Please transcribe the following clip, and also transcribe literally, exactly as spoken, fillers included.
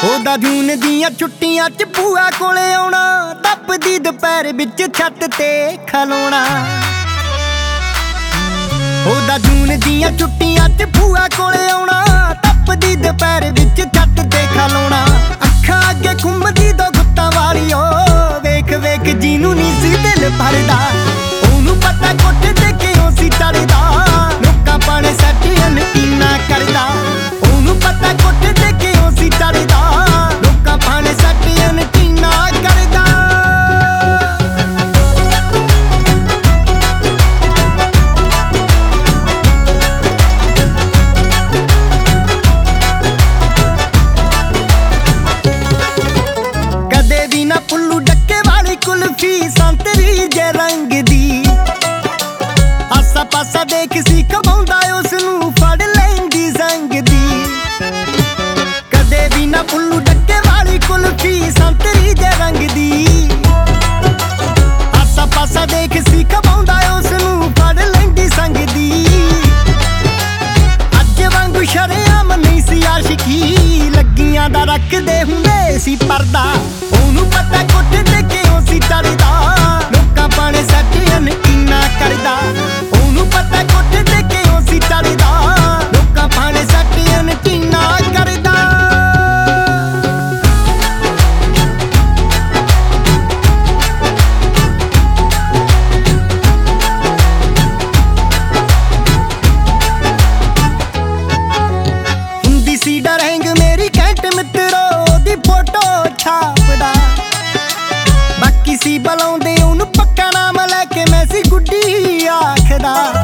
ਉਹਦਾ ਜੂਨ ਦੀਆਂ ਛੁੱਟੀਆਂ ਚ ਭੂਆ ਕੋਲੇ ਆਉਣਾ, ਤਪਦੀ ਦੁਪਹਿਰ ਵਿੱਚ ਛੱਤ ਤੇ ਖਲੋਣਾ। ਉਹਦਾ ਜੂਨ ਦੀਆਂ ਛੁੱਟੀਆਂ ਚ ਭੂਆ ਕੋਲੇ ਆਉਣਾ, ਤਪਦੀ ਦੁਪਹਿਰ ਵਿੱਚ ਛੱਤ ਤੇ ਖਲੋਣਾ। ਅੱਖਾਂ ਅੱਗੇ ਘੁੰਮਦੀ ਦੋ ਗੁੱਤਾਂ ਵਾਲੀ ਓ, ਵੇਖ ਵੇਖ ਜਿਹਨੂੰ ਨੀ ਸੀ ਦਿਲ ਭਰਦਾ। ਉਹਨੂੰ ਪਤਾ ਕੋਠੇ ਤੇ ਕਿਉਂ ਸੀ ਚੜਦਾ, ਲੋਕਾਂ ਪਾਣੇ ਸੱਟ ਯਕੀਨਾ ਕਰਦਾ। ਉਹਨੂੰ ਪਤਾ ਕੋਠੇ ਤੇ ਕਿਉਂ ਸੀ ਚੜਦਾ, ਲੋਕਾਂ ਪਾਣੇ ਸੱਟ ਯਕੀਨਾ ਕਰਦਾ। ਕਦੇ ਵੀ ਨਾ ਪੁੱਲੂ ਡੱਕੇ ਵਾਲੀ ਕੁਲਫੀ ਸੰਤਰੀ ਜੇ ਰੰਗ ਦੀ, ਆਸਾ ਪਾਸਾ ਦੇਖ ਸੀ ਕਮਾਉਂਦਾ ਉਸਨੂੰ ਫੜ ਲੈਂਦੀ ਸੰਗ ਦੀ। ਕਦੇ ਵੀ ਨਾ ਪੁੱਲੂ ਡੱਕੇ ਵਾਲੀ ਕੁਲਫੀ ਸੰਤਰੀ ਜੇ ਰੰਗ ਦੀ, ਆਸਾ ਪਾਸਾ ਦੇਖ ਸੀ ਕਮਾਉਂਦਾ ਉਸਨੂੰ ਫੜ ਲੈਂਦੀ ਸੰਗ ਦੀ। ਅੱਜ ਵਾਂਗੂ ਸ਼ਰੇਆਮ ਨਹੀਂ ਸੀ ਆਸ਼ਿਕੀ, ਲੱਗੀਆਂ ਦਾ ਰੱਖਦੇ ਹੁੰਦੇ ਸੀ ਪਰਦਾ। ਉਹਨੂੰ ਪਤਾ ਕੋਠੇ ਤੇ ਕਿਉਂ ਸੀ ਚੜਦਾ, ਲੋਕਾਂ ਪਾਣੇ ਸੱਟ ਯਕੀਨਾ ਕਰਦਾ। ਉਹਨੂੰ ਪਤਾ ਕੋਠੇ ਤੇ ਕਿਉਂ ਸੀ ਚੜਦਾ, ਲੋਕਾਂ ਪਾਣੇ ਸੱਟ ਯਕੀਨਾ ਕਰਦਾ। ਹੁੰਦੀ ਸੀ ਡਰੈਂਗ ਮੇਰੀ ਘੈਂਟ ਮਿੱਤਰੋ ਦੀ ਫੋਟੋ ਛਾਪਦਾ, ਬਾਕੀ ਸੀ ਬੁਲਾਉਂਦੇ ਉਹਨੂੰ ਪੱਕਾ ਨਾਮ ਲੈ ਕੇ ਮੈਂ ਸੀ ਗੁੱਡੀ ਆਖਦਾ।